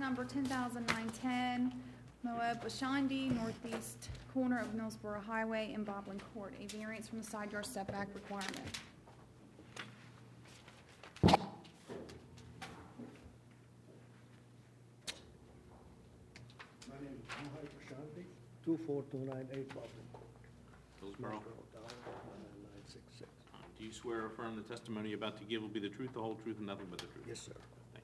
number 10,910, Moab Bashandi, northeast corner of Millsboro Highway in Boblin Court, a variance from the side yard setback requirement. My name is Mohai Prashanti, 24298 Boblin Court. Hillsborough. 966. Do you swear or affirm the testimony you're about to give will be the truth, the whole truth, and nothing but the truth? Yes, sir. Thank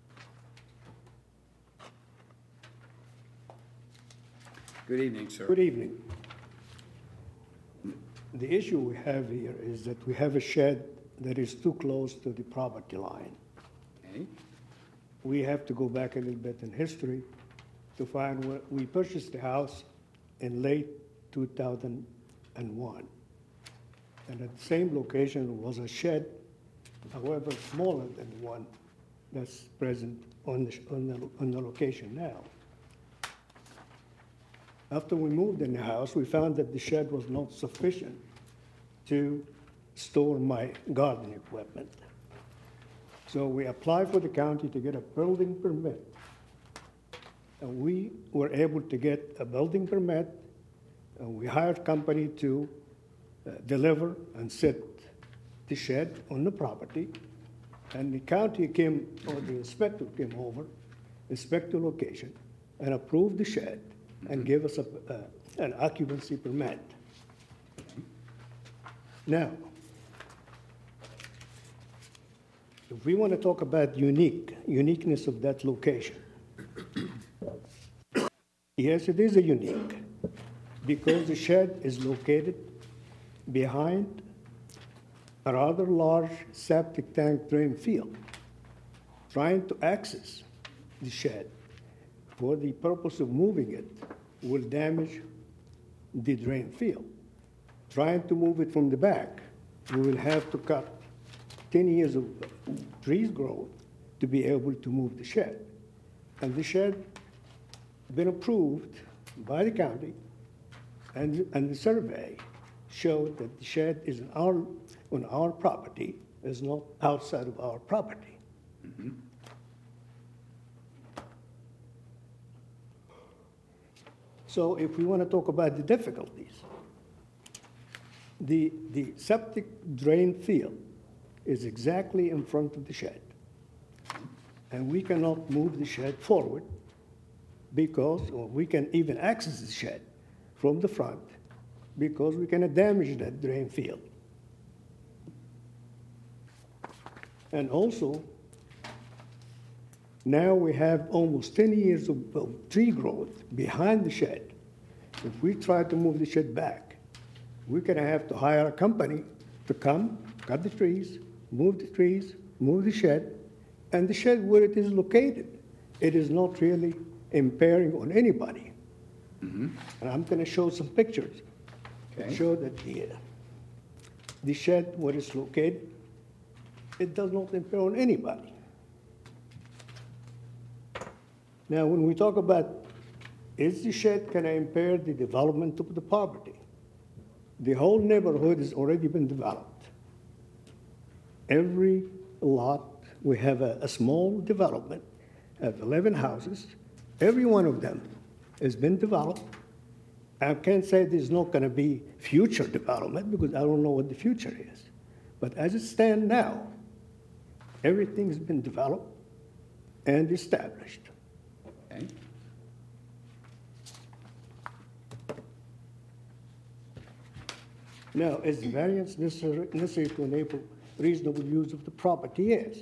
you. Good evening, sir. Good evening. The issue we have here is that we have a shed that is too close to the property line. Okay. We have to go back a little bit in history to find where we purchased the house in late 2001. And at the same location was a shed, however smaller than the one that's present on the location now. After we moved in the house, we found that the shed was not sufficient to store my gardening equipment. So we applied for the county to get a building permit. And we were able to get a building permit, and we hired a company to deliver and set the shed on the property. And the county came, or the inspector came over, inspect the location, and approved the shed, and gave us an occupancy permit. Now, if we want to talk about uniqueness of that location, yes, it is a unique, because the shed is located behind a rather large septic tank drain field. Trying to access the shed for the purpose of moving it will damage the drain field. Trying to move it from the back, we will have to cut 10 years of trees growth to be able to move the shed. And the shed been approved by the county, and the survey showed that the shed is on our property, is not outside of our property. Mm-hmm. So if we want to talk about the difficulties, the septic drain field is exactly in front of the shed. And we cannot move the shed forward because, or we can even access the shed from the front because we cannot damage that drain field. And also, now we have almost 10 years of tree growth behind the shed. If we try to move the shed back, we're going to have to hire a company to come, cut the trees, move the shed, and the shed where it is located, it is not really impairing on anybody. Mm-hmm. And I'm going to show some pictures Okay. to show that the shed where it's located, it does not impair on anybody. Now, when we talk about is the shed can impair the development of the property, the whole neighborhood has already been developed. Every lot, we have a small development of 11 houses. Every one of them has been developed. I can't say there's not going to be future development because I don't know what the future is. But as it stands now, everything's been developed and established. Okay. Now, is the variance necessary to enable reasonable use of the property? Yes.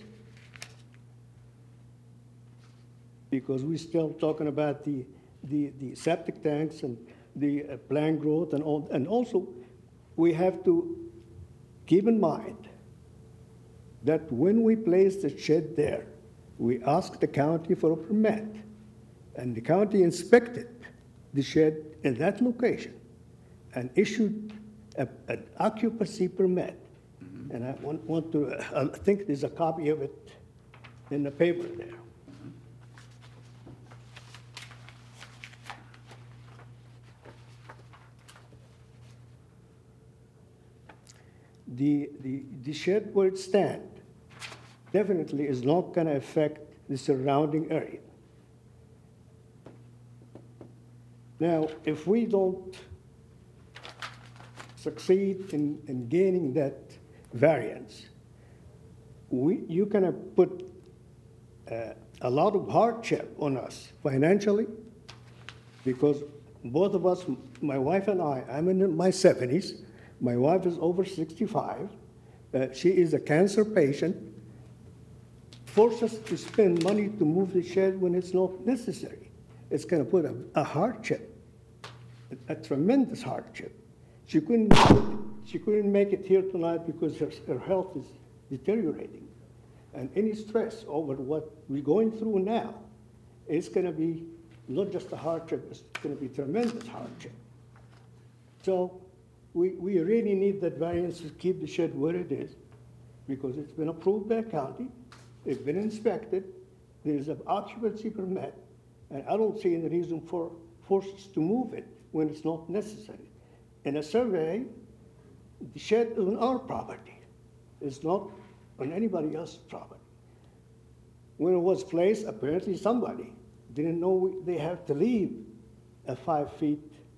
Because we're still talking about the septic tanks and the plant growth and all, and also we have to keep in mind that when we place the shed there, we asked the county for a permit, and the county inspected the shed in that location and issued an occupancy permit. Mm-hmm. And I want to, I think there's a copy of it in the paper there. Mm-hmm. The shed where it stands definitely is not going to affect the surrounding area. Now, if we don't succeed in gaining that variance, you kind of put a lot of hardship on us financially, because both of us, my wife and I'm in my 70s, my wife is over 65, she is a cancer patient, force us to spend money to move the shed when it's not necessary. It's going to put a hardship, a tremendous hardship. She couldn't make it here tonight because her health is deteriorating. And any stress over what we're going through now, it's going to be not just a hardship, it's going to be tremendous hardship. So we really need that variance to keep the shed where it is, because it's been approved by the county, it's been inspected, there's an occupancy permit, and I don't see any reason for us to move it when it's not necessary. In a survey, the shed is on our property. It's not on anybody else's property. When it was placed, apparently somebody didn't know they have to leave a 5 feet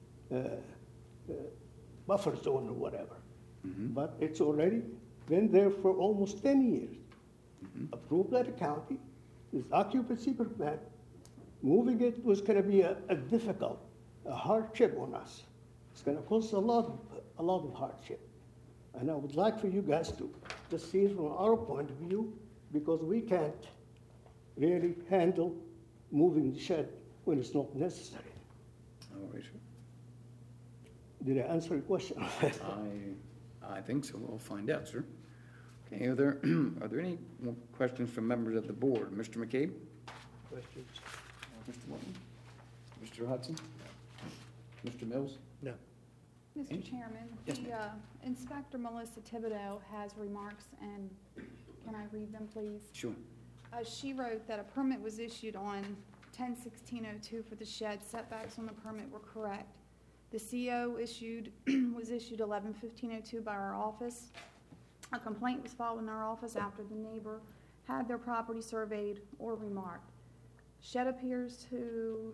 buffer zone or whatever. Mm-hmm. But it's already been there for almost 10 years. Mm-hmm. Approved by the county, this occupancy permit. Moving it was going to be a hardship on us. It's going to cause a lot of hardship. And I would like for you guys to just see it from our point of view, because we can't really handle moving the shed when it's not necessary. All right, sir. Did I answer your question? I think so. We'll find out, sir. Okay, are there any more questions from members of the board? Mr. McCabe? Questions? Mr. Morton? Mr. Hudson? Mr. Mills? No. Mr. Chairman, Yes, the Inspector Melissa Thibodeau has remarks, and can I read them, please? Sure. She wrote that a permit was issued on 10/16/02 for the shed. Setbacks on the permit were correct. The CO was issued 11/15/02 by our office. A complaint was filed in our office after the neighbor had their property surveyed or remarked. Shed appears to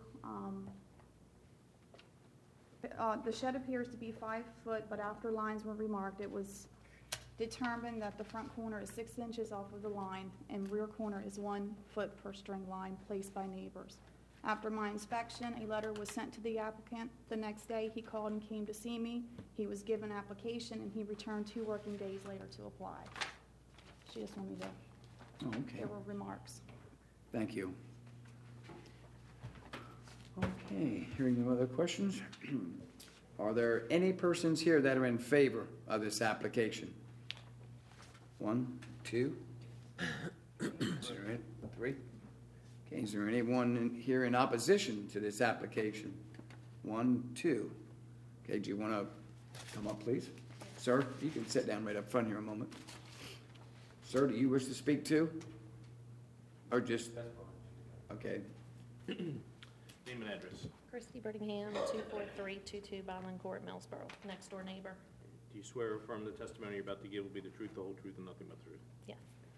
the shed appears to be 5 foot, but after lines were remarked, it was determined that the front corner is 6 inches off of the line and rear corner is 1 foot per string line placed by neighbors. After my inspection, a letter was sent to the applicant. The next day, he called and came to see me. He was given application, and he returned 2 working days later to apply. She just wanted me to, Oh, okay. there were remarks. Thank you. Okay, hearing no other questions, are there any persons here that are in favor of this application? 1, 2, is there any? 3? Okay, is there anyone here in opposition to this application? 1, 2. Okay, do you want to come up, please? Sir, you can sit down right up front here a moment. Sir, do you wish to speak too? Or just? Okay. Name and address. Christy Brittingham, 24322 Byland Court, Millsboro, next door neighbor. Do you swear or affirm the testimony you're about to give will be the truth, the whole truth, and nothing but the truth? Yes.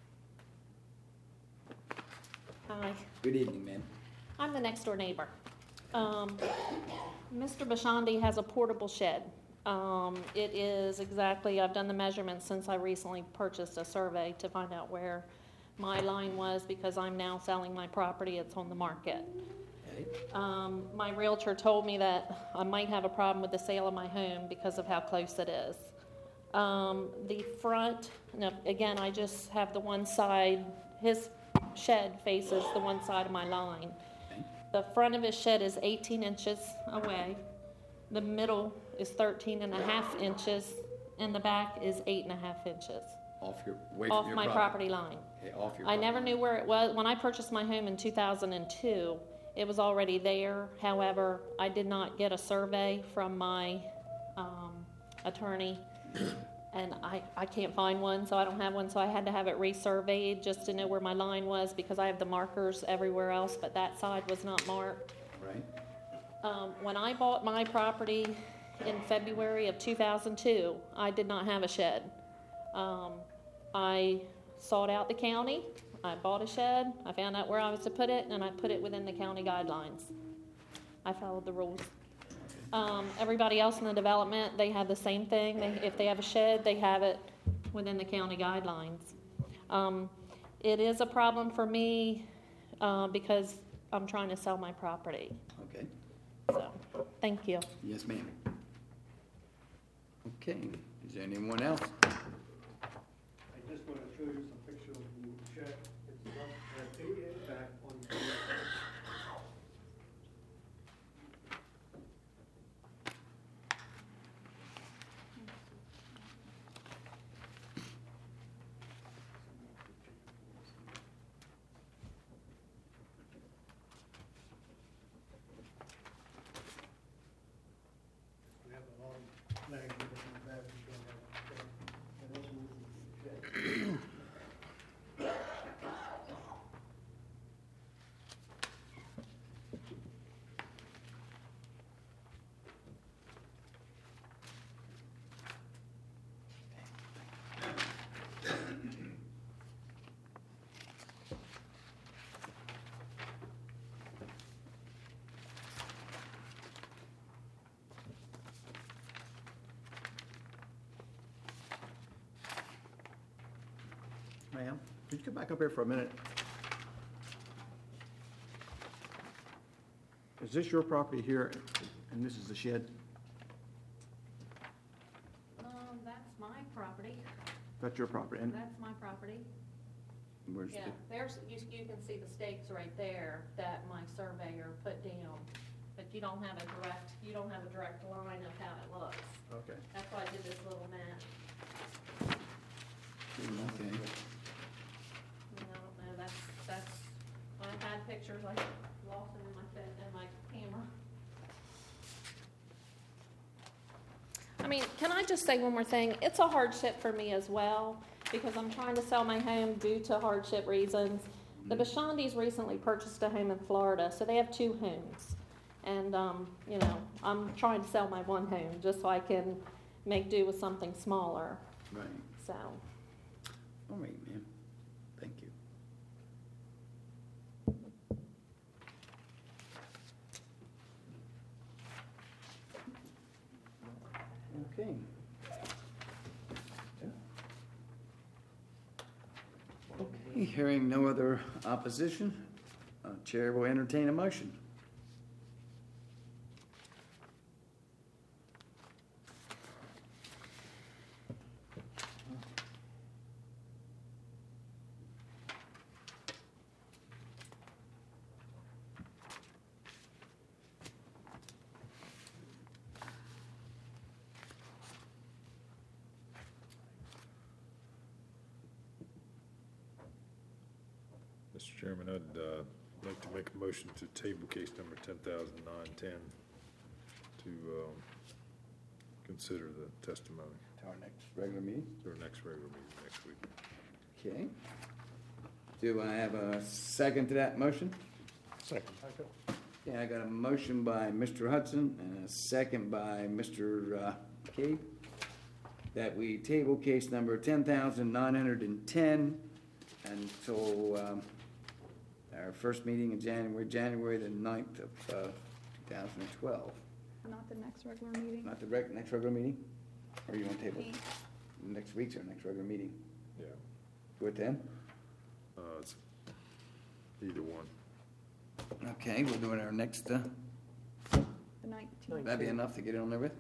Hi, Good evening, ma'am. I'm the next door neighbor. Mr. Bashandi has a portable shed. It is exactly, I've done the measurements since I recently purchased a survey to find out where my line was, because I'm now selling my property. It's on the market. My realtor told me that I might have a problem with the sale of my home because of how close it is. The front, now, again, I just have the one side, his shed faces the one side of my line. The front of his shed is 18 inches away. The middle is 13.5 inches, and the back is 8.5 inches. Off my property line. Okay, off your I never knew where it was. When I purchased my home in 2002, it was already there. However, I did not get a survey from my attorney, and I can't find one, so I don't have one. So I had to have it resurveyed just to know where my line was, because I have the markers everywhere else, but that side was not marked. Right. When I bought my property in February of 2002, I did not have a shed. I sought out the county. I bought a shed, I found out where I was to put it, and I put it within the county guidelines. I followed the rules. Everybody else in the development, they have the same thing. If they have a shed, they have it within the county guidelines. It is a problem for me because I'm trying to sell my property. Okay. So, thank you. Yes, ma'am. Okay, is there anyone else? I just want to show you some pictures of the shed. It's got 3 back on the we have a long flag in the back. We don't have a shed. And also this is the shed. Ma'am, could you come back up here for a minute? Is this your property here, and this is the shed? That's my property. That's your property, and That's my property. Where's the, Yeah, there's, you can see the stakes right there that my surveyor put down. But you don't have a direct line of how it looks. okay. That's why I did this little map. okay. I don't know, that's, I had pictures, I lost them in my camera. I mean, can I just say one more thing? It's a hardship for me as well, because I'm trying to sell my home due to hardship reasons. The Bashandis recently purchased a home in Florida, so they have 2 homes. And, you know, I'm trying to sell my one home just so I can make do with something smaller, Right. so. All right, ma'am. Thank you. Okay. Okay, hearing no other opposition, Chair will entertain a motion. Mr. Chairman, I'd like to make a motion to table case number 10,910 to consider the testimony To our next regular meeting. to our next regular meeting next week. Okay. Do I have a second to that motion? Second. Yeah, I got a motion by Mr. Hudson and a second by Mr. Cade that we table case number 10,910 until our first meeting in January the 9th of 2012. Not the next regular meeting. Not the next regular meeting? Or you want to table Eight. next week's or next regular meeting? Yeah, Do it then? it's either one. Okay, we're doing our next, The 19th. that'd be enough to get it on there with?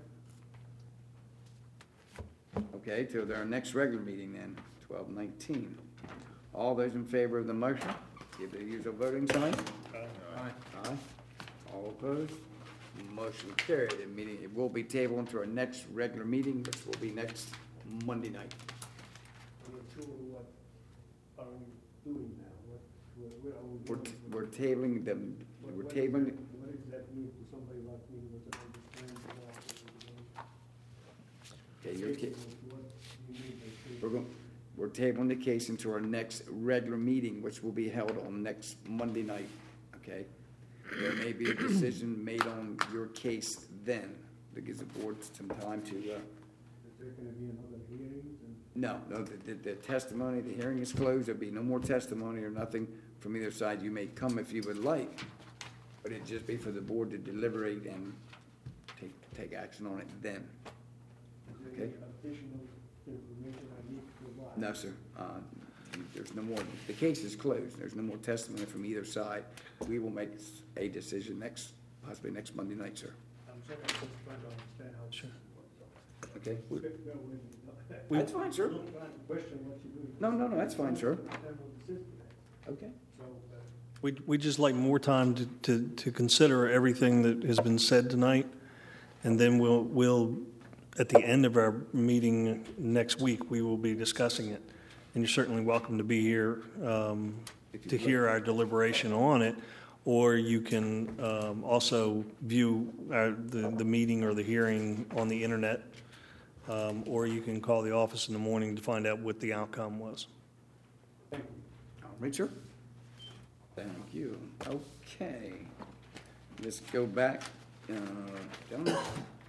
Okay, to our next regular meeting then, 12/19. All those in favor of the motion, give the usual voting sign. Aye. All opposed? Motion carried. The meeting, it will be tabled until our next regular meeting, which will be next Monday night. I'm not sure what are we doing now? Where are we going? We're tabling them, we're tabling, What does that mean to somebody like me who doesn't understand what okay, we're you're, doing? What do you mean by we're going, we're tabling the case into our next regular meeting, which will be held on next Monday night, okay? There may be a decision made on your case then, that gives the board some time to, Is there gonna be another hearings and? no, the testimony, the hearing is closed, there'll be no more testimony or nothing from either side. You may come if you would like, but it'd just be for the board to deliberate and take take action on it then. Okay? Additional information I need to provide? No, sir. There's no more, the case is closed. There's no more testimony from either side. We will make a decision possibly next Monday night, sir. I'm sorry, I just trying to understand how. Sure. Okay? We- That's fine, sir. I'm trying to question what you're doing. No, that's fine, sir. Okay. So, We'd just like more time to consider everything that has been said tonight, and then we'll, at the end of our meeting next week, we will be discussing it. And you're certainly welcome to be here to hear our deliberation on it, or you can also view the meeting or the hearing on the internet, or you can call the office in the morning to find out what the outcome was. All right, sir. Thank you. Okay. Let's go back. Gentlemen,